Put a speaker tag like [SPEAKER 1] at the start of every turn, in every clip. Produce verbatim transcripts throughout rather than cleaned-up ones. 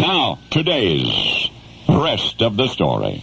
[SPEAKER 1] Now, today's rest of the story.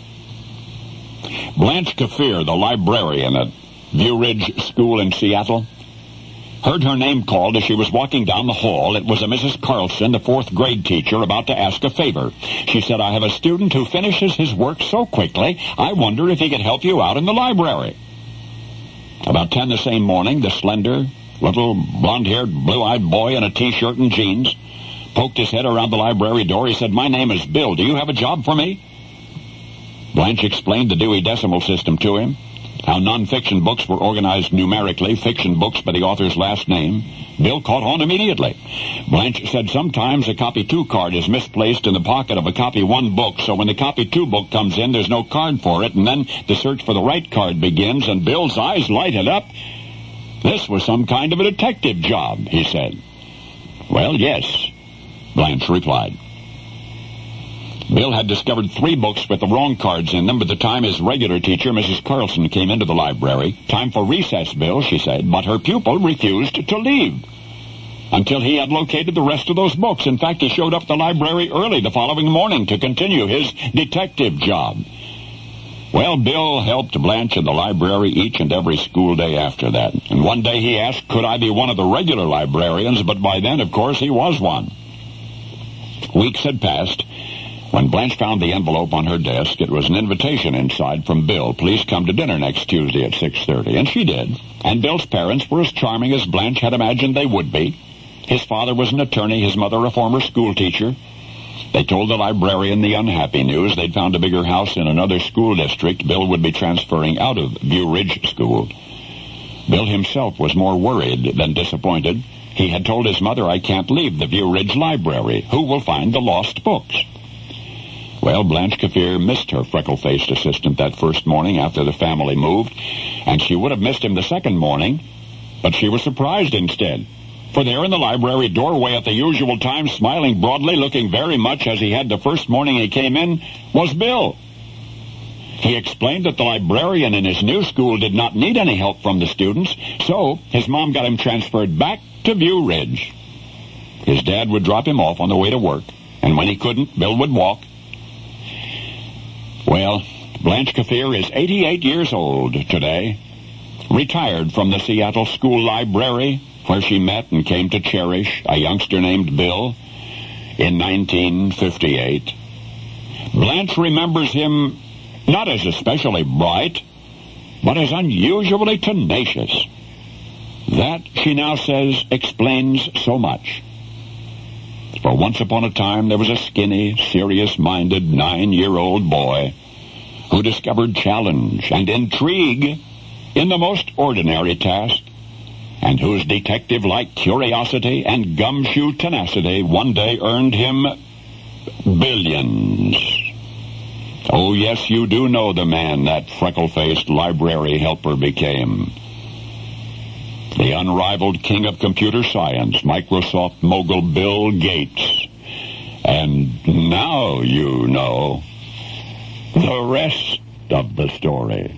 [SPEAKER 1] Blanche Kafir, the librarian at View Ridge School in Seattle, heard her name called as she was walking down the hall. It was a Missus Carlson, the fourth grade teacher, about to ask a favor. She said, "I have a student who finishes his work so quickly, I wonder if he could help you out in the library." About ten the same morning, the slender, little, blonde-haired, blue-eyed boy in a T-shirt and jeans poked his head around the library door. He said, "My name is Bill. Do you have a job for me?" Blanche explained the Dewey Decimal System to him, how non-fiction books were organized numerically, fiction books by the author's last name. Bill caught on immediately. Blanche said sometimes a copy two card is misplaced in the pocket of a copy one book, so when the copy two book comes in, there's no card for it, and then the search for the right card begins, and Bill's eyes lighted up. This was some kind of a detective job, he said. "Well, yes," Blanche replied. Bill had discovered three books with the wrong cards in them by the time his regular teacher, Missus Carlson, came into the library. "Time for recess, Bill," she said, but her pupil refused to leave until he had located the rest of those books. In fact, he showed up at the library early the following morning to continue his detective job. Well, Bill helped Blanche in the library each and every school day after that. And one day he asked, could I be one of the regular librarians? But by then, of course, he was one. Weeks had passed. When Blanche found the envelope on her desk, it was an invitation inside from Bill. "Please come to dinner next Tuesday at six thirty. And she did. And Bill's parents were as charming as Blanche had imagined they would be. His father was an attorney, his mother a former school teacher. They told the librarian the unhappy news. They'd found a bigger house in another school district. Bill would be transferring out of View Ridge School. Bill himself was more worried than disappointed. He had told his mother, "I can't leave the View Ridge Library. Who will find the lost books?" Well, Blanche Kafir missed her freckle-faced assistant that first morning after the family moved, and she would have missed him the second morning, but she was surprised instead. For there in the library doorway at the usual time, smiling broadly, looking very much as he had the first morning he came in, was Bill. He explained that the librarian in his new school did not need any help from the students, so his mom got him transferred back to View Ridge. His dad would drop him off on the way to work, and when he couldn't, Bill would walk. Well, Blanche Kafir is eighty-eight years old today, retired from the Seattle School Library, where she met and came to cherish a youngster named Bill in nineteen fifty-eight. Blanche remembers him not as especially bright, but as unusually tenacious. That, she now says, explains so much. For once upon a time, there was a skinny, serious-minded nine-year-old boy who discovered challenge and intrigue in the most ordinary task, and whose detective-like curiosity and gumshoe tenacity one day earned him billions. Oh, yes, you do know the man that freckle-faced library helper became. The unrivaled king of computer science, Microsoft mogul Bill Gates. And now you know the rest of the story.